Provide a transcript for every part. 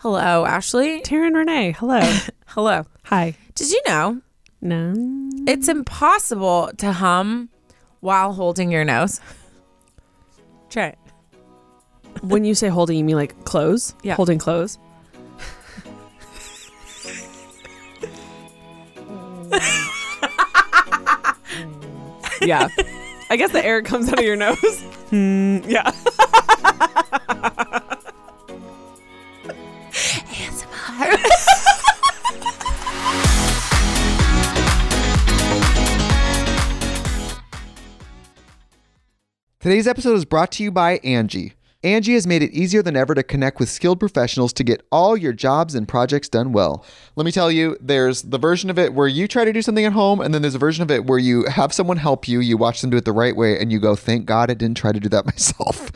Hello, Ashley. Taryn Renee, hello. Hello. Hi. Did you know No. it's impossible to hum while holding your nose? Try it. When you say holding, you mean like clothes? Yeah. Holding clothes? Yeah. I guess the air comes out of your nose. Yeah. ASMR. Today's episode is brought to you by Angie. Angie has made it easier than ever to connect with skilled professionals to get all your jobs and projects done well. Let me tell you, there's the version of it where you try to do something at home, and then there's a version of it where you have someone help you, you watch them do it the right way, and you go, thank God I didn't try to do that myself.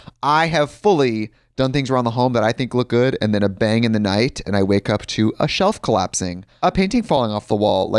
I have fully done things around the home that I think look good, and then a bang in the night, and I wake up to a shelf collapsing, a painting falling off the wall.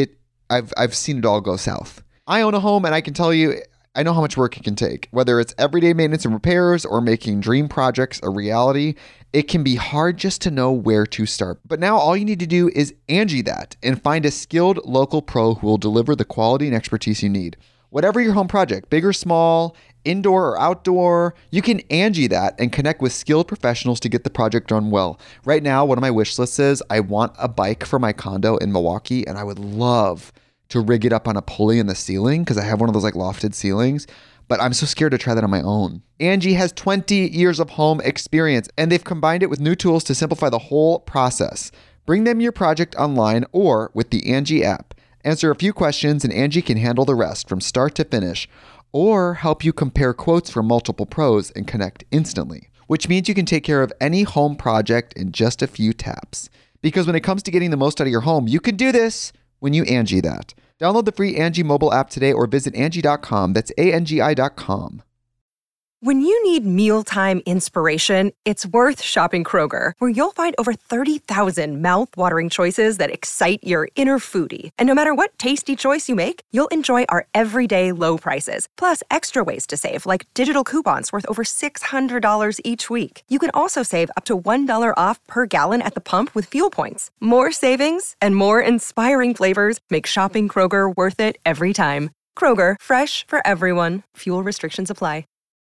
I've seen it all go south. I own a home, and I can tell you, I know how much work it can take. Whether it's everyday maintenance and repairs or making dream projects a reality, it can be hard just to know where to start. But now all you need to do is Angie that and find a skilled local pro who will deliver the quality and expertise you need. Whatever your home project, big or small, indoor or outdoor, you can Angie that and connect with skilled professionals to get the project done well. Right now, one of my wish lists is I want a bike for my condo in Milwaukee, and I would love to rig it up on a pulley in the ceiling because I have one of those like lofted ceilings, but I'm so scared to try that on my own. Angie has 20 years of home experience, and they've combined it with new tools to simplify the whole process. Bring them your project online or with the Angie app. Answer a few questions and Angie can handle the rest from start to finish, or help you compare quotes from multiple pros and connect instantly, which means you can take care of any home project in just a few taps. Because when it comes to getting the most out of your home, you can do this when you Angie that. Download the free Angie mobile app today or visit Angie.com. That's ANGI.com. When you need mealtime inspiration, it's worth shopping Kroger, where you'll find over 30,000 mouth-watering choices that excite your inner foodie. And no matter what tasty choice you make, you'll enjoy our everyday low prices, plus extra ways to save, like digital coupons worth over $600 each week. You can also save up to $1 off per gallon at the pump with fuel points. More savings and more inspiring flavors make shopping Kroger worth it every time. Kroger, fresh for everyone. Fuel restrictions apply.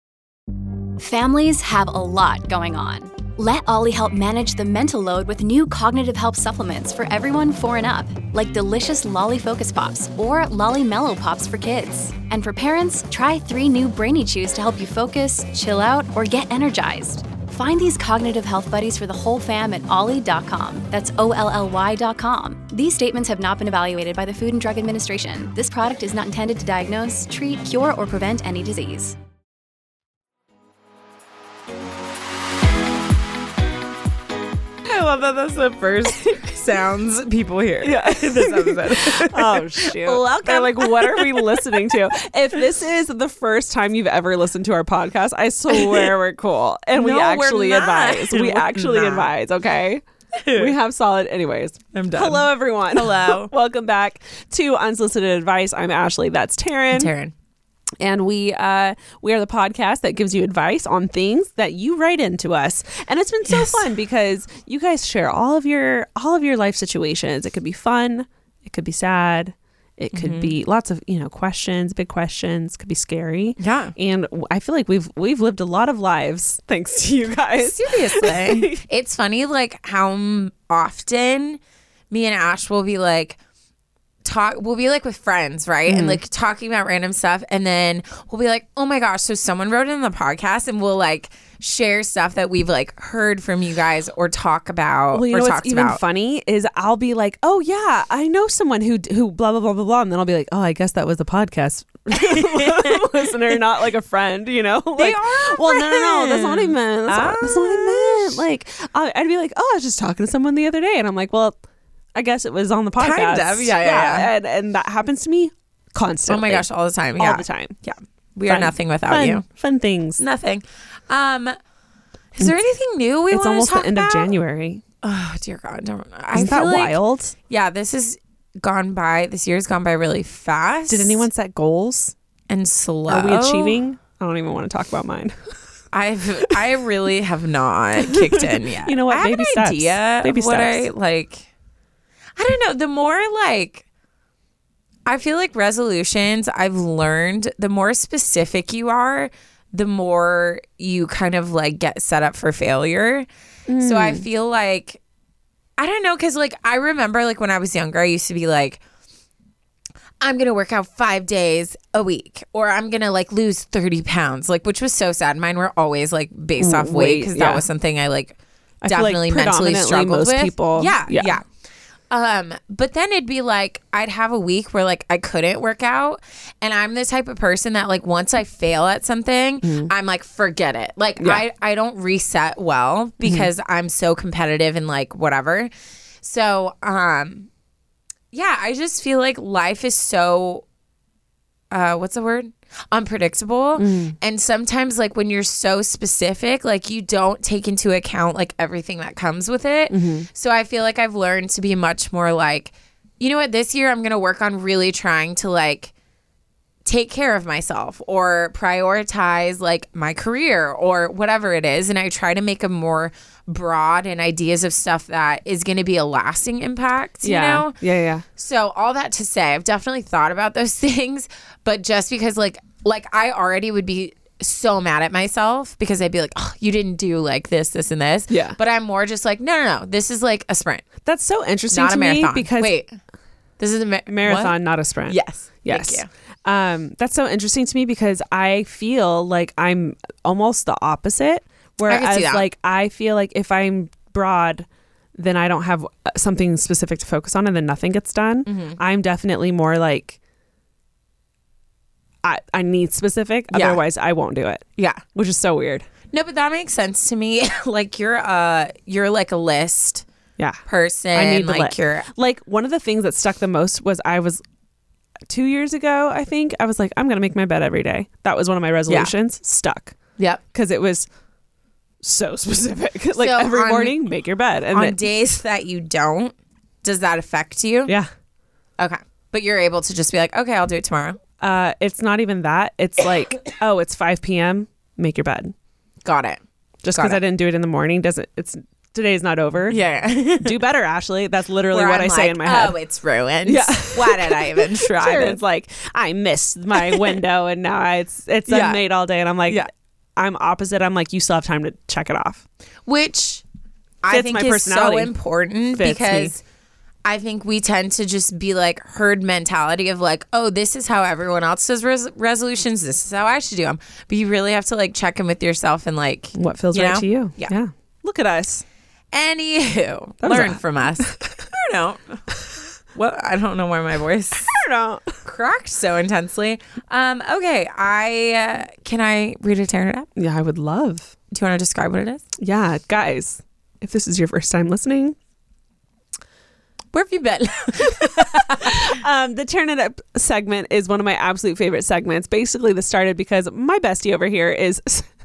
Families have a lot going on. Let Ollie help manage the mental load with new cognitive help supplements for everyone 4 and up, like delicious Lolly Focus Pops or Lolly Mellow Pops for kids. And for parents, try 3 new Brainy Chews to help you focus, chill out, or get energized. Find these cognitive health buddies for the whole fam at ollie.com. That's OLLY.com. These statements have not been evaluated by the Food and Drug Administration. This product is not intended to diagnose, treat, cure, or prevent any disease. I love that that's the first sounds people hear. Yeah. In this episode. Oh, shoot. Welcome. They're like, what are we listening to? If this is the first time you've ever listened to our podcast, I swear we're cool. And we No, we're actually not. advise. We We're actually not. advise, okay? We have solid. Anyways, I'm done. Hello, everyone. Hello. Welcome back to Unsolicited Advice. I'm Ashley. That's Taryn. Taryn. And we are the podcast that gives you advice on things that you write into us. And it's been so fun because you guys share all of your life situations. It could be fun, it could be sad, it could be lots of, questions, big questions, could be scary. Yeah. And I feel like we've lived a lot of lives thanks to you guys. Seriously. It's funny like how often me and Ash will be like, we'll be like with friends, right? And like talking about random stuff, and then we'll be like, oh my gosh, so someone wrote in the podcast, and we'll like share stuff that we've like heard from you guys or talk about. Well, you or know what's talked even about. funny is I'll be like, oh yeah, I know someone who blah blah blah blah blah, and then I'll be like, oh, I guess that was a podcast listener, not like a friend, They Like, are. well, no, that's not even. That's not what I meant. Ah. Like, I'd be like, oh, I was just talking to someone the other day, and I'm like, well, I guess it was on the podcast. Kind of, yeah. And that happens to me constantly. Oh my gosh, all the time. Yeah. all the time. Yeah. We are nothing without you. Fun things. Nothing. Is there anything new we want It's to almost talk the end about? of January. Oh dear God! I Isn't that feel like, wild? Yeah, this has gone by. This year's gone by really fast. Did anyone set goals? and slow? Are we achieving? I don't even want to talk about mine. I really have not kicked in yet. You know what? I have Baby an steps. idea Baby of what I steps. like. I don't know. The more like, I feel like resolutions I've learned, the more specific you are, the more you kind of like get set up for failure. So I feel like, I don't know, because like I remember like when I was younger, I used to be like, I'm going to work out 5 days a week, or I'm going to like lose 30 pounds, like, which was so sad. Mine were always like based off weight, because that was something I like I feel like definitely mentally predominantly struggled most with. people- Yeah. yeah. But then it'd be like, I'd have a week where like I couldn't work out. And I'm the type of person that like once I fail at something, I'm like, forget it. Like I don't reset well because I'm so competitive and like whatever. So, yeah, I just feel like life is so, what's the word? Unpredictable. And sometimes like when you're so specific, like you don't take into account like everything that comes with it. So I feel like I've learned to be much more like, you know what, this year I'm going to work on really trying to like take care of myself or prioritize like my career or whatever it is. And I try to make a more broad and ideas of stuff that is going to be a lasting impact, you know? Yeah. So all that to say, I've definitely thought about those things, but just because like I already would be so mad at myself because I'd be like, oh, you didn't do like this, and this. Yeah. But I'm more just like, no. This is like a sprint, That's so interesting not to a me marathon. because Wait, this is a marathon, what? not a sprint. Yes. Yes. Thank you. That's so interesting to me because I feel like I'm almost the opposite. Whereas that. like I feel like if I'm broad, then I don't have something specific to focus on and then nothing gets done. I'm definitely more like I need specific, otherwise I won't do it. Yeah. Which is so weird. No, but that makes sense to me. Like you're like a list Yeah. person. I need the like list. you're Like one of the things that stuck the most was I was 2 years ago, I think, I was like, I'm going to make my bed every day. That was one of my resolutions. Stuck. Yep. Because it was so specific. Like So every on- morning, make your bed. And On then, days that you don't, does that affect you? yeah. Okay. But you're able to just be like, okay, I'll do it tomorrow. It's not even that. It's like, oh, it's 5 p.m. Make your bed. Got it. Just Got because it. I didn't do it in the morning doesn't. It's today's not over. Yeah. Do better, Ashley. That's literally Where what I'm I say like, in my head. oh, it's ruined. Yeah. Why did I even try Sharon's this? like, I missed my window and now it's Yeah. unmade all day. And I'm like, Yeah. I'm opposite. I'm like, you still have time to check it off. Which I Fits think my is so personality. important Fits because I think we tend to just be like herd mentality of like, oh, this is how everyone else does resolutions. This is how I should do them. But you really have to like check in with yourself and like What feels you right know? to you? Yeah. Look at us. Anywho, That was learn a- from us. I don't know. What? I don't know why my voice I don't know. cracked so intensely. Okay, can I read it, tearing it up? Yeah, I would love. Do you want to describe what it is? Yeah, guys, if this is your first time listening, Where have you been? the Turn It Up segment is one of my absolute favorite segments. Basically, this started because my bestie over here is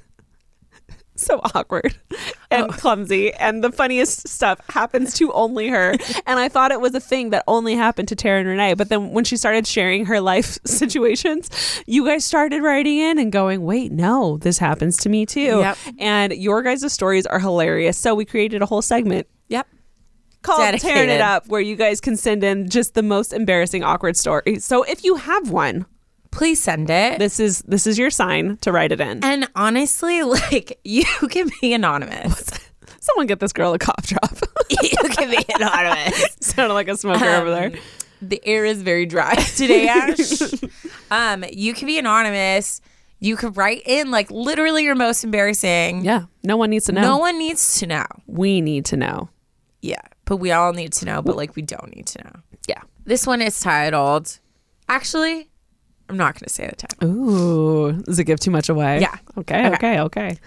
so awkward and clumsy, and the funniest stuff happens to only her. And I thought it was a thing that only happened to Tara and Renee. But then when she started sharing her life situations, you guys started writing in and going, wait, no, this happens to me too. Yep. And your guys' stories are hilarious. So we created a whole segment Yep. called Tearing It Dedicated. Up, where you guys can send in just the most embarrassing, awkward story. So if you have one, Please send it. this is your sign to write it in. And honestly, like, you can be anonymous. Someone get this girl a cough drop. You can be anonymous. Sounded like a smoker over there. The air is very dry today, Ash. You can be anonymous. You could write in, like, literally your most embarrassing. Yeah, no one needs to know. No one needs to know. We need to know. Yeah. But we all need to know, but, like, we don't need to know. Yeah. This one is titled, actually, I'm not going to say the title. Ooh, does it give too much away? Yeah. Okay.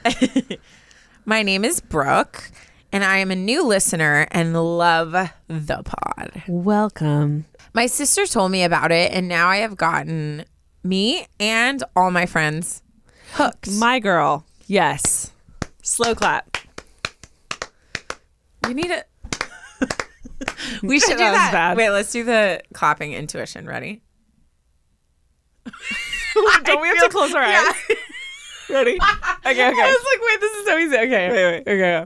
My name is Brooke, and I am a new listener and love the pod. Welcome. My sister told me about it, and now I have gotten me and all my friends hooked. My girl. Yes. Slow clap. We need it. We should do That was that. bad. Wait, let's do the clapping intuition. Ready? Don't we have to close our eyes? Ready? Okay. I was like, wait, this is so easy. Okay. Wait. Okay.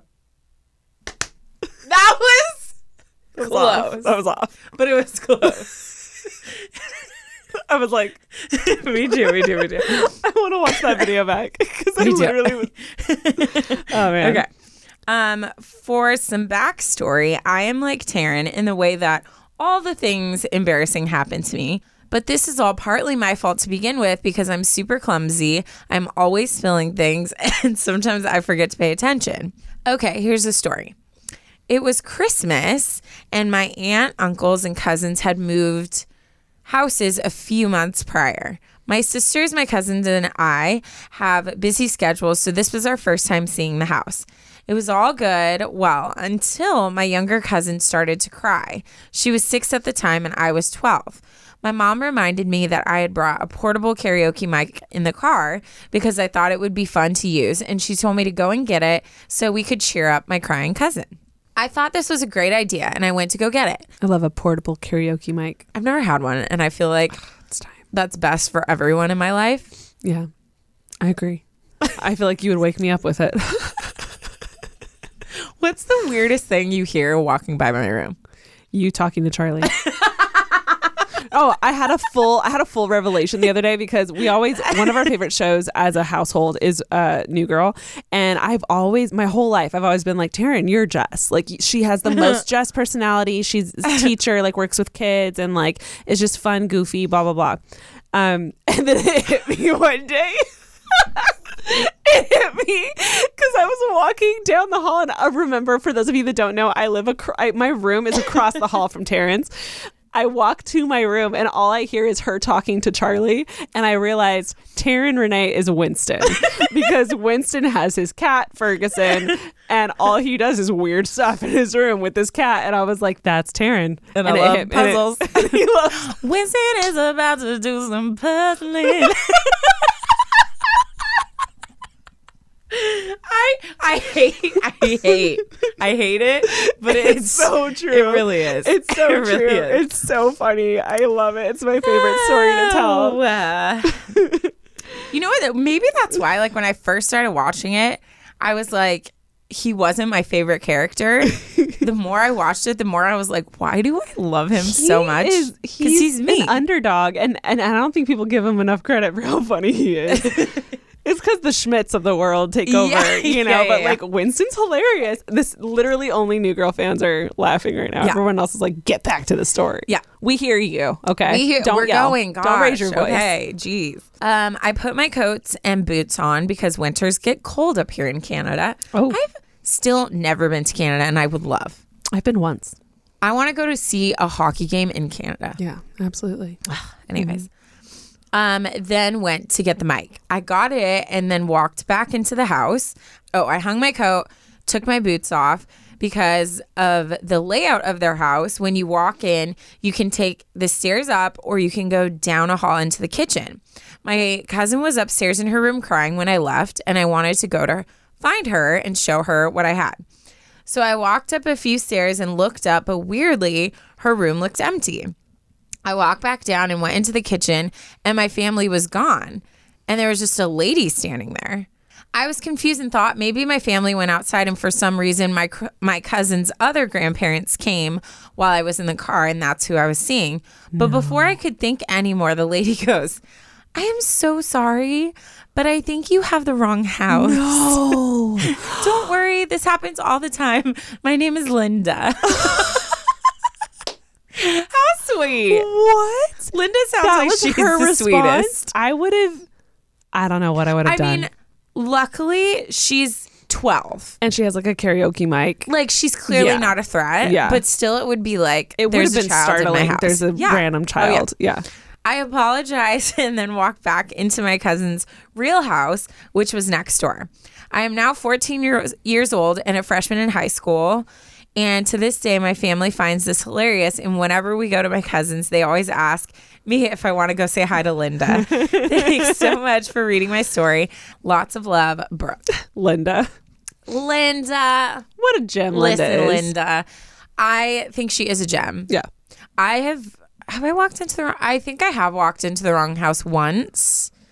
That was close. That was off. But it was close. I was like, me too. I want to watch that video back because I literally was. Oh man. Okay. For some backstory, I am like Taryn in the way that all the things embarrassing happen to me. But this is all partly my fault to begin with because I'm super clumsy. I'm always spilling things and sometimes I forget to pay attention. Okay, here's the story. It was Christmas and my aunt, uncles, and cousins had moved houses a few months prior. My sisters, my cousins, and I have busy schedules, so this was our first time seeing the house. It was all good, well, until my younger cousin started to cry. She was 6 at the time and I was 12. My mom reminded me that I had brought a portable karaoke mic in the car because I thought it would be fun to use, and she told me to go and get it so we could cheer up my crying cousin. I thought this was a great idea, and I went to go get it. I love a portable karaoke mic. I've never had one, and I feel like It's time. that's best for everyone in my life. Yeah, I agree. I feel like you would wake me up with it. What's the weirdest thing you hear walking by my room? You talking to Charlie. Oh, I had a full revelation the other day because one of our favorite shows as a household is New Girl. And my whole life, I've always been like, Taryn, you're Jess. Like, she has the most Jess personality. She's a teacher, like works with kids and like is just fun, goofy, blah, blah, blah. And then it hit me one day. It hit me because I was walking down the hall, and I remember, for those of you that don't know, my room is across the hall from Taryn's. I walk to my room and all I hear is her talking to Charlie, and I realized Taryn Renee is Winston because Winston has his cat Ferguson, and all he does is weird stuff in his room with his cat, and I was like, that's Taryn. And I love puzzles. Winston is about to do some puzzling. I hate it, but it's so true. It really is. It's so true. Really is. It's so funny. I love it. It's my favorite story to tell. You know what? Maybe that's why, like, when I first started watching it, I was like, he wasn't my favorite character. The more I watched it, the more I was like, why do I love him so much? Because he's me. An underdog, and I don't think people give him enough credit for how funny he is. It's because the Schmitts of the world take over, but like Winston's hilarious. This literally only New Girl fans are laughing right now. Yeah. Everyone else is like, get back to the story. Yeah. We hear you. Okay. We're yell. going. Gosh. Don't raise your voice. Okay. Jeez. I put my coats and boots on because winters get cold up here in Canada. Oh. I've still never been to Canada, and I would love. I've been once. I want to go to see a hockey game in Canada. Yeah, absolutely. Anyways. Then went to get the mic. I got it and then walked back into the house. Oh, I hung my coat, took my boots off because of the layout of their house. When you walk in, you can take the stairs up or you can go down a hall into the kitchen. My cousin was upstairs in her room crying when I left, and I wanted to go to find her and show her what I had. So I walked up a few stairs and looked up, but weirdly, her room looked empty. I walked back down and went into the kitchen, and my family was gone, and there was just a lady standing there. I was confused and thought maybe my family went outside, and for some reason my cousin's other grandparents came while I was in the car, and that's who I was seeing. But before I could think anymore, the lady goes, I am so sorry, but I think you have the wrong house. No. Don't worry, this happens all the time. My name is Linda. How sweet. What? Linda sounds That like was she's her the response. sweetest. I don't know what I would have done. I mean, luckily she's 12. And she has like a karaoke mic. Like, she's clearly Yeah. not a threat. Yeah. But still, it would be like, It would there's have a been child in my startling. house. There's a Yeah. random Oh, child. Yeah. I apologized and then walked back into my cousin's real house, which was next door. I am now 14 years old and a freshman in high school. And to this day, my family finds this hilarious. And whenever we go to my cousins, they always ask me if I want to go say hi to Linda. Thanks so much for reading my story. Lots of love, Brooke. Linda. Linda. What a gem Linda Listen, is. Linda. I think she is a gem. Yeah. Have I walked into the wrong? I think I have walked into the wrong house once.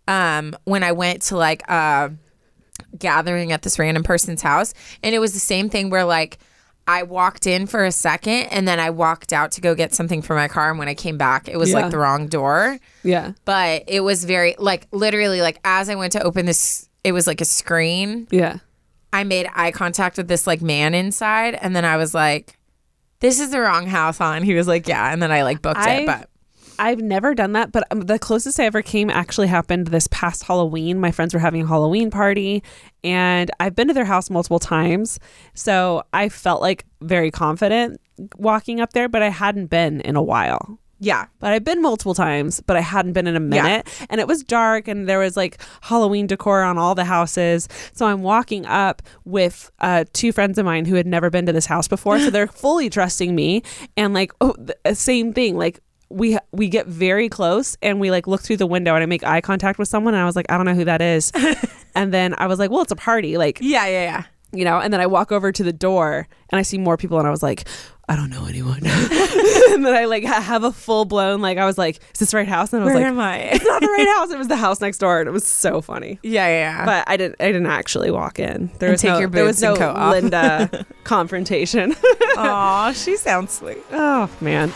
when I went to like gathering at this random person's house, and it was the same thing where like I walked in for a second and then I walked out to go get something for my car, and when I came back it was like the wrong door. Yeah. But it was very like literally like as I went to open this, it was like a screen. Yeah. I made eye contact with this like man inside, and then I was like, this is the wrong house, huh? And he was like, yeah, and then I like booked it. But I've never done that, but the closest I ever came actually happened this past Halloween. My friends were having a Halloween party, and I've been to their house multiple times. So I felt like very confident walking up there, but I hadn't been in a while. yeah. But I've been multiple times, but I hadn't been in a minute. Yeah. And it was dark, and there was like Halloween decor on all the houses. So I'm walking up with 2 friends of mine who had never been to this house before. So they're fully trusting me. And like, same thing. Like, we get very close, and we like look through the window, and I make eye contact with someone, and I was like, I don't know who that is. And then I was like, well, it's a party. Like, yeah. You know, and then I walk over to the door, and I see more people, and I was like, I don't know anyone. And then I like have a full blown, like, I was like, is this the right house? And I was Where like, am I? It's not the right house. It was the house next door, and it was so funny. Yeah. But I didn't actually walk in. There was take no, your there was boots no and coat off. Linda confrontation. Aw, she sounds sweet. Oh man.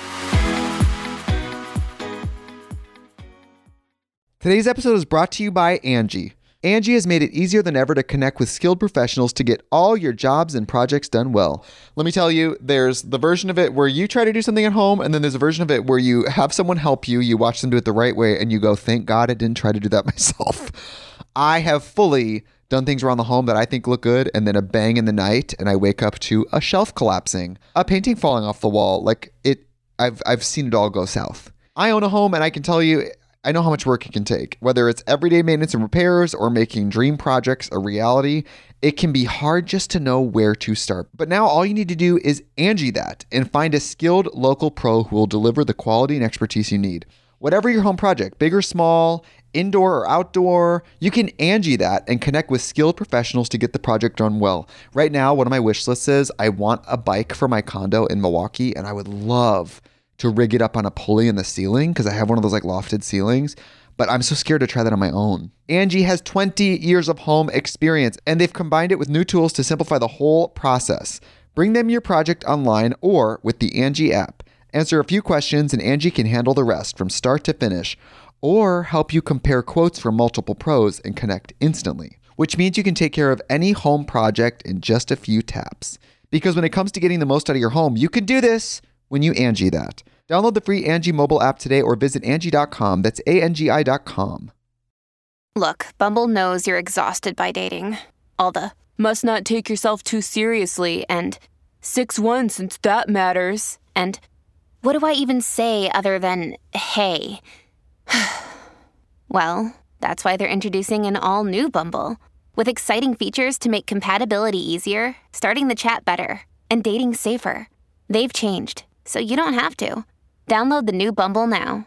Today's episode is brought to you by Angie. Angie has made it easier than ever to connect with skilled professionals to get all your jobs and projects done well. Let me tell you, there's the version of it where you try to do something at home, and then there's a version of it where you have someone help you, you watch them do it the right way, and you go, thank God I didn't try to do that myself. I have fully done things around the home that I think look good, and then a bang in the night, and I wake up to a shelf collapsing, a painting falling off the wall. Like, I've seen it all go south. I own a home, and I can tell you, I know how much work it can take. Whether it's everyday maintenance and repairs or making dream projects a reality, it can be hard just to know where to start. But now all you need to do is Angie that and find a skilled local pro who will deliver the quality and expertise you need. Whatever your home project, big or small, indoor or outdoor, you can Angie that and connect with skilled professionals to get the project done well. Right now, one of my wish lists is I want a bike for my condo in Milwaukee, and I would love to rig it up on a pulley in the ceiling because I have one of those like lofted ceilings, but I'm so scared to try that on my own. Angie has 20 years of home experience, and they've combined it with new tools to simplify the whole process. Bring them your project online or with the Angie app. Answer a few questions and Angie can handle the rest from start to finish, or help you compare quotes from multiple pros and connect instantly, which means you can take care of any home project in just a few taps. Because when it comes to getting the most out of your home, you can do this when you Angie that. Download the free Angie mobile app today or visit Angie.com. That's ANGI.com. Look, Bumble knows you're exhausted by dating. All the must not take yourself too seriously and 6'1" since that matters. And What do I even say other than, hey? well, That's why they're introducing an all-new Bumble, with exciting features to make compatibility easier, starting the chat better, and dating safer. They've changed, so you don't have to. Download the new Bumble now.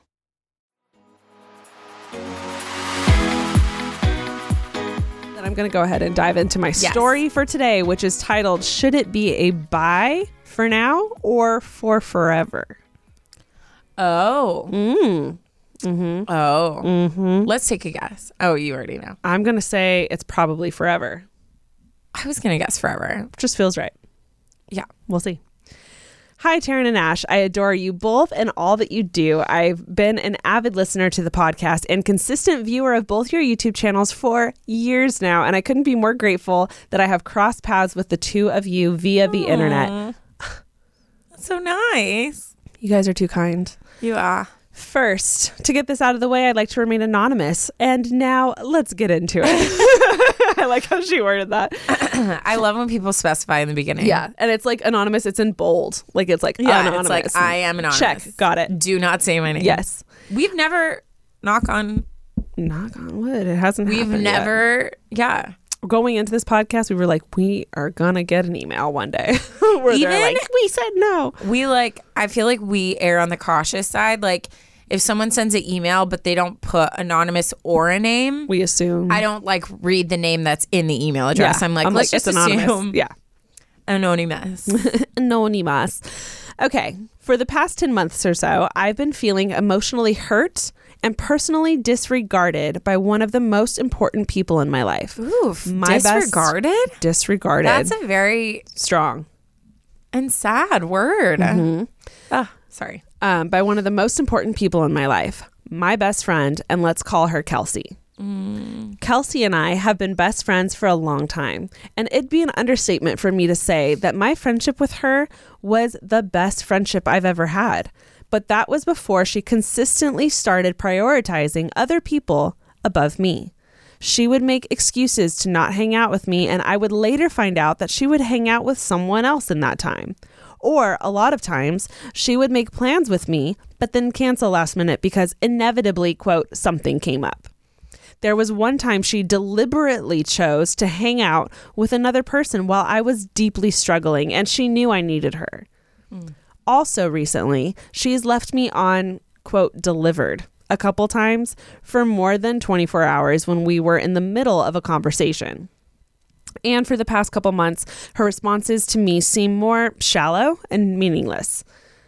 Then I'm going to go ahead and dive into my story for today, which is titled, Should It Be a Bye for Now or for Forever? Oh. Mm-hmm. Oh. Mm-hmm. Let's take a guess. Oh, you already know. I'm going to say it's probably forever. I was going to guess forever. Just feels right. Yeah. We'll see. Hi, Taryn and Ash. I adore you both and all that you do. I've been an avid listener to the podcast and consistent viewer of both your YouTube channels for years now, and I couldn't be more grateful that I have crossed paths with the two of you via the internet. That's so nice. You guys are too kind. You are. First, to get this out of the way, I'd like to remain anonymous. And now let's get into it. I like how she worded that. I love when people specify in the beginning. Yeah. And it's like anonymous. It's in bold. Like it's like anonymous. It's like I am anonymous. Check. Got it. Do not say my name. Yes. We've never, knock on wood. It hasn't happened We've never, yet. Going into this podcast, we were like, we are going to get an email one day. Where they're like, we said no. I feel like we err on the cautious side. Like, if someone sends an email, but they don't put anonymous or a name, we assume. I don't like read the name that's in the email address. Yeah. I'm like, let's just assume. Yeah. Anonymous. Anonymous. Okay. For the past 10 months or so, I've been feeling emotionally hurt and personally disregarded by one of the most important people in my life. Oof, disregarded? Disregarded. That's a very strong and sad word. Sorry. By one of the most important people in my life, my best friend, and let's call her Kelsey. Kelsey and I have been best friends for a long time, and it'd be an understatement for me to say that my friendship with her was the best friendship I've ever had. But that was before she consistently started prioritizing other people above me. She would make excuses to not hang out with me, and I would later find out that she would hang out with someone else in that time. Or a lot of times, she would make plans with me, but then cancel last minute because inevitably, quote, something came up. There was one time she deliberately chose to hang out with another person while I was deeply struggling, and she knew I needed her. Also recently, she's left me on, quote, delivered a couple times for more than 24 hours when we were in the middle of a conversation. And for the past couple months, her responses to me seem more shallow and meaningless.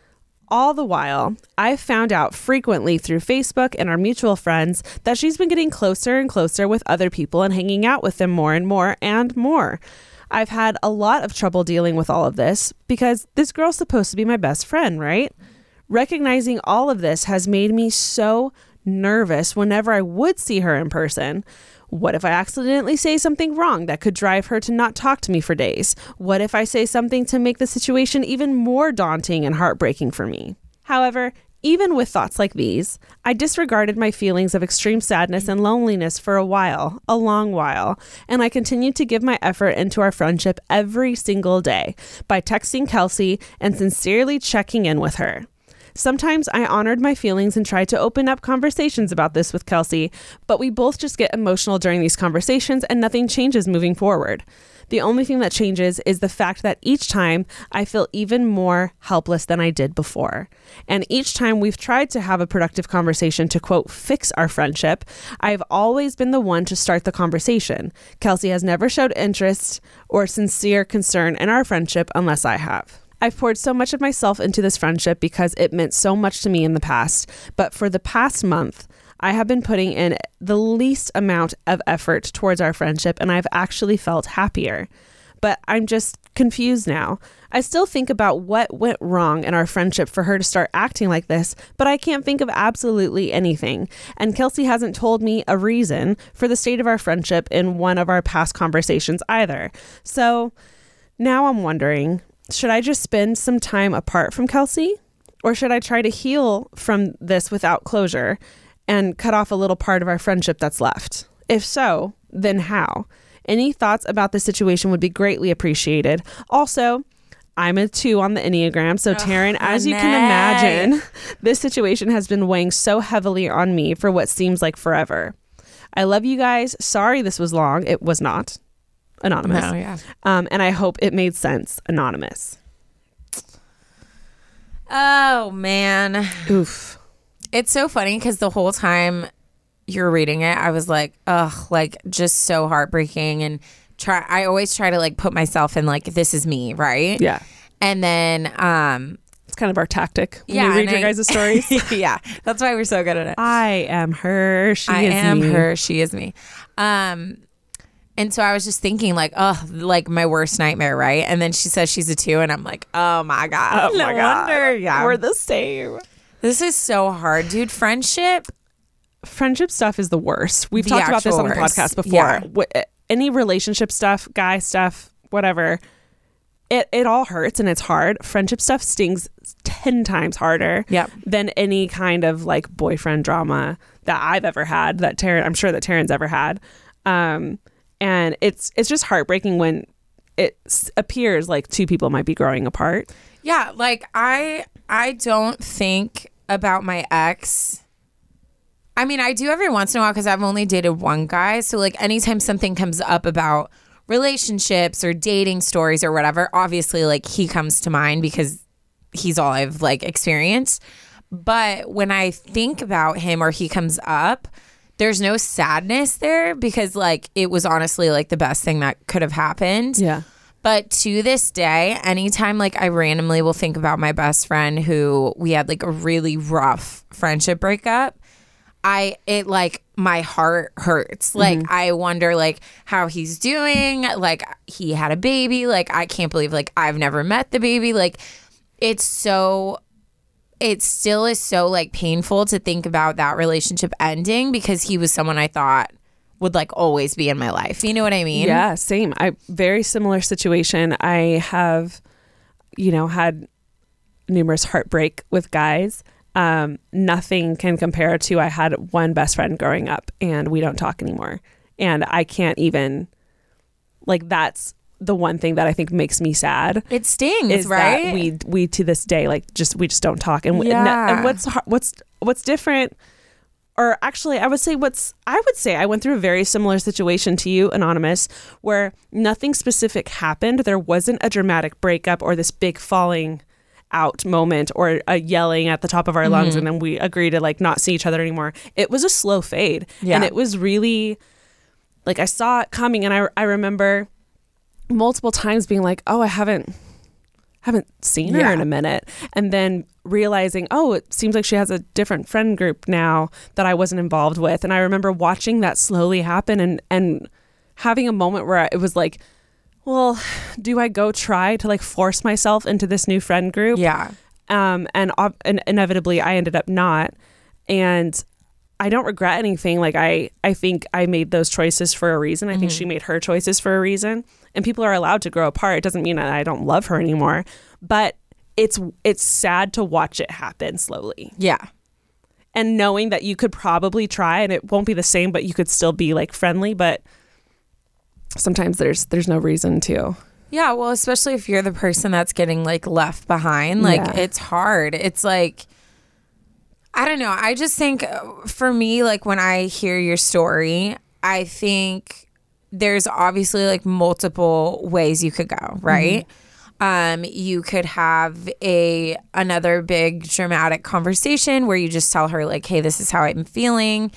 All the while, I've found out frequently through Facebook and our mutual friends that she's been getting closer and closer with other people and hanging out with them more and more and more. I've had a lot of trouble dealing with all of this because this girl's supposed to be my best friend, right? Recognizing all of this has made me so nervous whenever I would see her in person. What if I accidentally say something wrong that could drive her to not talk to me for days? What if I say something to make the situation even more daunting and heartbreaking for me? However, even with thoughts like these, I disregarded my feelings of extreme sadness and loneliness for a long while, and I continued to give my effort into our friendship every single day by texting Kelsey and sincerely checking in with her. Sometimes I honored my feelings and tried to open up conversations about this with Kelsey, but we both just get emotional during these conversations and nothing changes moving forward. The only thing that changes is the fact that each time I feel even more helpless than I did before. And each time we've tried to have a productive conversation to, quote, fix our friendship, I've always been the one to start the conversation. Kelsey has never showed interest or sincere concern in our friendship unless I have. I've poured so much of myself into this friendship because it meant so much to me in the past, but for the past month, I have been putting in the least amount of effort towards our friendship, and I've actually felt happier. But I'm just confused now. I still think about what went wrong in our friendship for her to start acting like this, but I can't think of absolutely anything. And Kelsey hasn't told me a reason for the state of our friendship in one of our past conversations either. So now I'm wondering, should I just spend some time apart from Kelsey? Or should I try to heal from this without closure and cut off a little part of our friendship that's left? If so, then how? Any thoughts about the situation would be greatly appreciated. Also, I'm a 2 on the Enneagram, so Taryn, as you can imagine, this situation has been weighing so heavily on me for what seems like forever. I love you guys. Sorry this was long. It was not. Anonymous. No, yeah. And I hope it made sense. Anonymous. Oh, man. Oof. It's so funny because the whole time you're reading it, I was like, ugh, like just so heartbreaking. And I always try to like put myself in like, this is me, right? Yeah. And then, it's kind of our tactic when yeah, we read your guys' stories. Yeah. That's why we're so good at it. I am her. I am her. She is me. And so I was just thinking like, oh, like my worst nightmare, right? And then she says she's a 2 and I'm like, oh my God. No wonder. Yeah. We're the same. This is so hard, dude. Friendship stuff is the worst. We've The talked about this on the actual worst. podcast before. Yeah. Any relationship stuff, guy stuff, whatever, it all hurts and it's hard. Friendship stuff stings 10 times harder than any kind of like boyfriend drama that I've ever had, that I'm sure that Taryn's ever had. And it's just heartbreaking when it appears like 2 people might be growing apart. Yeah, like I don't think about my ex. I mean, I do every once in a while because I've only dated one guy. So like anytime something comes up about relationships or dating stories or whatever, obviously like he comes to mind because he's all I've like experienced. But when I think about him or he comes up, there's no sadness there because like it was honestly like the best thing that could have happened. Yeah. But to this day, anytime like I randomly will think about my best friend who we had like a really rough friendship breakup, my heart hurts. Like, I wonder, like, how he's doing. Like, he had a baby. Like, I can't believe, like, I've never met the baby. Like, it still is so, like, painful to think about that relationship ending because he was someone I thought would, like, always be in my life. You know what I mean? Yeah, same. Very similar situation. I have, had numerous heartbreak with guys. Nothing can compare to I had one best friend growing up and we don't talk anymore. And I can't even, like, that's the one thing that I think makes me sad. It stings, is right? That we to this day, like, we just don't talk. And, and what's different, or actually I would say I went through a very similar situation to you, Anonymous, where nothing specific happened. There wasn't a dramatic breakup or this big falling out moment or a yelling at the top of our lungs and then we agree to, like, not see each other anymore. It was a slow fade. Yeah. And it was really, like, I saw it coming, and I remember multiple times being like, oh, I haven't seen her in a minute, and then realizing, oh, it seems like she has a different friend group now that I wasn't involved with. And I remember watching that slowly happen and having a moment where it was like, well, do I go try to, like, force myself into this new friend group? Yeah. And inevitably I ended up not. And I don't regret anything. Like, I think I made those choices for a reason. I think she made her choices for a reason. And people are allowed to grow apart. It doesn't mean that I don't love her anymore. But it's sad to watch it happen slowly. Yeah. And knowing that you could probably try and it won't be the same, but you could still be, like, friendly. But sometimes there's no reason to. Yeah, well, especially if you're the person that's getting, like, left behind. Like, it's hard. It's like, I don't know. I just think for me, like, when I hear your story, I think there's obviously, like, multiple ways you could go, right? You could have another big dramatic conversation where you just tell her, like, hey, this is how I'm feeling.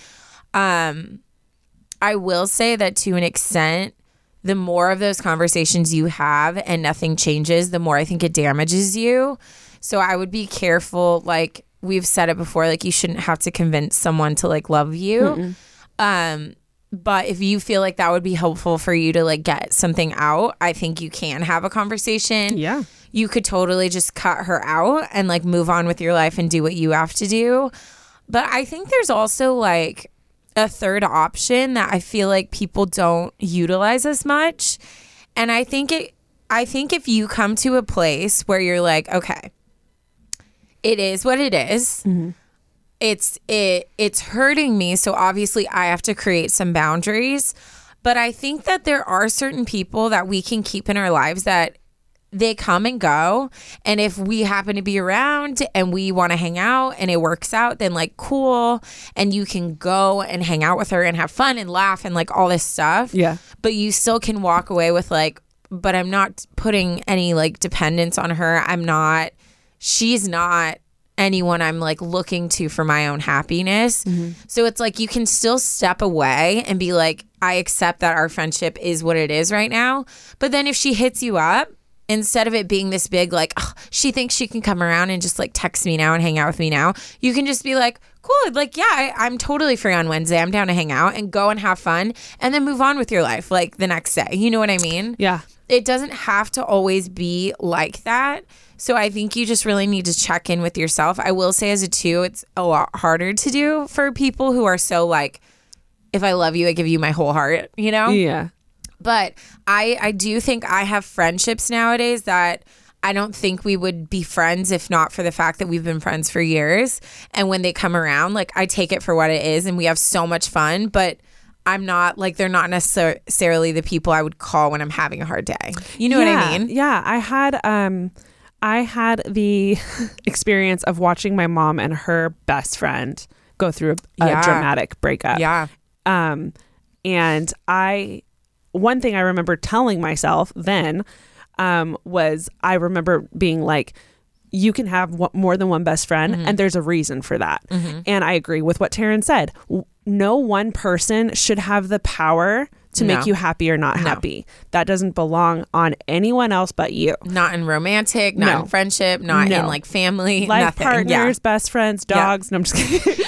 I will say that to an extent, the more of those conversations you have and nothing changes, the more I think it damages you. So I would be careful. Like, we've said it before, like, you shouldn't have to convince someone to, like, love you. But if you feel like that would be helpful for you to, like, get something out, I think you can have a conversation. Yeah. You could totally just cut her out and, like, move on with your life and do what you have to do. But I think there's also, like, a third option that I feel like people don't utilize as much. And I think if you come to a place where you're like, okay, it is what it is. It's hurting me, so obviously I have to create some boundaries. But I think that there are certain people that we can keep in our lives that they come and go, and if we happen to be around and we want to hang out and it works out, then, like, cool, and you can go and hang out with her and have fun and laugh and, like, all this stuff. Yeah. But you still can walk away with, like, but I'm not putting any, like, dependence on her. She's not anyone I'm, like, looking to for my own happiness. So it's like you can still step away and be like, I accept that our friendship is what it is right now. But then if she hits you up, instead of it being this big, like, oh, she thinks she can come around and just, like, text me now and hang out with me now, you can just be like, cool, like, yeah, I'm totally free on Wednesday. I'm down to hang out, and go and have fun, and then move on with your life, like, the next day. You know what I mean? Yeah. It doesn't have to always be like that. So I think you just really need to check in with yourself. I will say, as a two, it's a lot harder to do for people who are so, like, if I love you, I give you my whole heart, you know? Yeah. But I do think I have friendships nowadays that I don't think we would be friends if not for the fact that we've been friends for years. And when they come around, like, I take it for what it is and we have so much fun. But I'm not, like, they're not necessarily the people I would call when I'm having a hard day. You know what I mean? Yeah. I had the experience of watching my mom and her best friend go through a dramatic breakup. Yeah. And one thing I remember telling myself then was, I remember being like, you can have more than one best friend, and there's a reason for that. And I agree with what Taryn said. No one person should have the power to No. make you happy or not happy. That doesn't belong on anyone else but you. Not in romantic, not No. in friendship, not No. in like family, Life nothing. partners, best friends, dogs. No, I'm just kidding.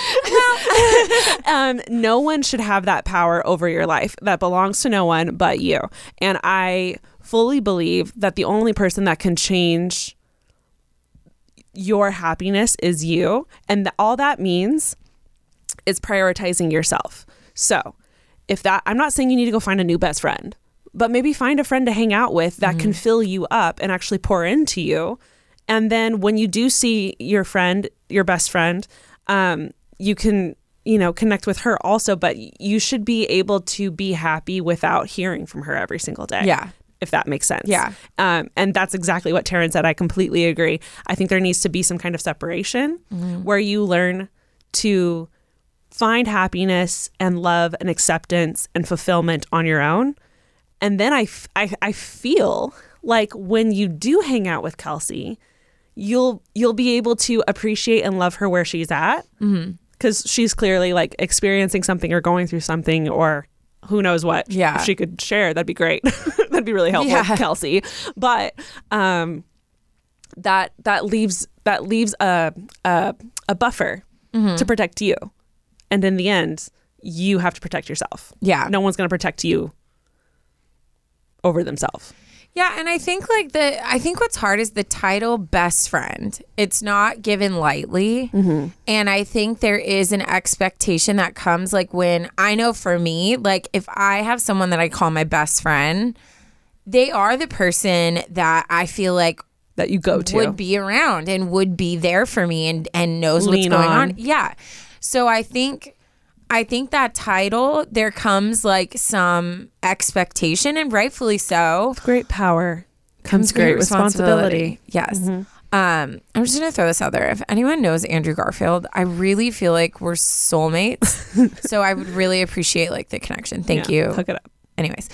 No one should have that power over your life. That belongs to no one but you. And I fully believe that the only person that can change your happiness is you. And all that means is prioritizing yourself. So I'm not saying you need to go find a new best friend, but maybe find a friend to hang out with that can fill you up and actually pour into you. And then when you do see your friend, your best friend, you can, connect with her also, but you should be able to be happy without hearing from her every single day. Yeah. If that makes sense. Yeah. And that's exactly what Taryn said. I completely agree. I think there needs to be some kind of separation where you learn to find happiness and love and acceptance and fulfillment on your own. And then I feel like when you do hang out with Kelsey, you'll be able to appreciate and love her where she's at, because she's clearly like experiencing something or going through something, or who knows what. Yeah. If she could share, that'd be great. That'd be really helpful, Yeah. Kelsey. But that leaves a buffer to protect you. And in the end, you have to protect yourself. Yeah. No one's going to protect you over themselves. Yeah, and I think what's hard is the title best friend. It's not given lightly. And I think there is an expectation that comes like when I know for me, like if I have someone that I call my best friend, they are the person that I feel like That you go to. would be around and would be there for me and knows what's Lean going on. on. Yeah. So I think that title, there comes like some expectation, and rightfully so. Great power comes great responsibility. Yes. I'm just gonna throw this out there. If anyone knows Andrew Garfield, I really feel like we're soulmates. So I would really appreciate like the connection. Thank Yeah, you. hook it up. Anyways,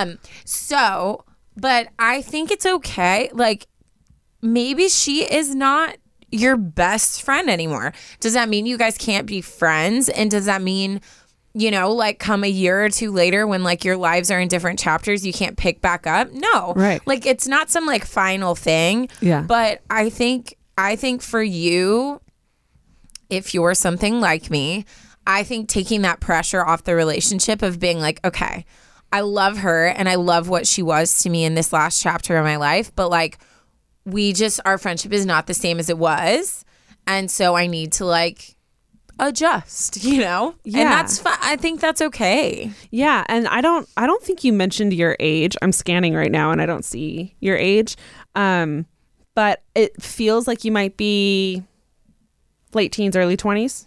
but I think it's okay. Like maybe she is not your best friend anymore. Does that mean you guys can't be friends? And does that mean, like come a year or two later when like your lives are in different chapters, you can't pick back up? No. Right. Like it's not some like final thing. Yeah. But I think for you, if you're something like me, I think taking that pressure off the relationship of being like, okay, I love her and I love what she was to me in this last chapter of my life, but like our friendship is not the same as it was. And so I need to like adjust, Yeah. And that's fine. I think that's okay. Yeah, and I don't think you mentioned your age. I'm scanning right now and I don't see your age. But it feels like you might be late teens, early 20s.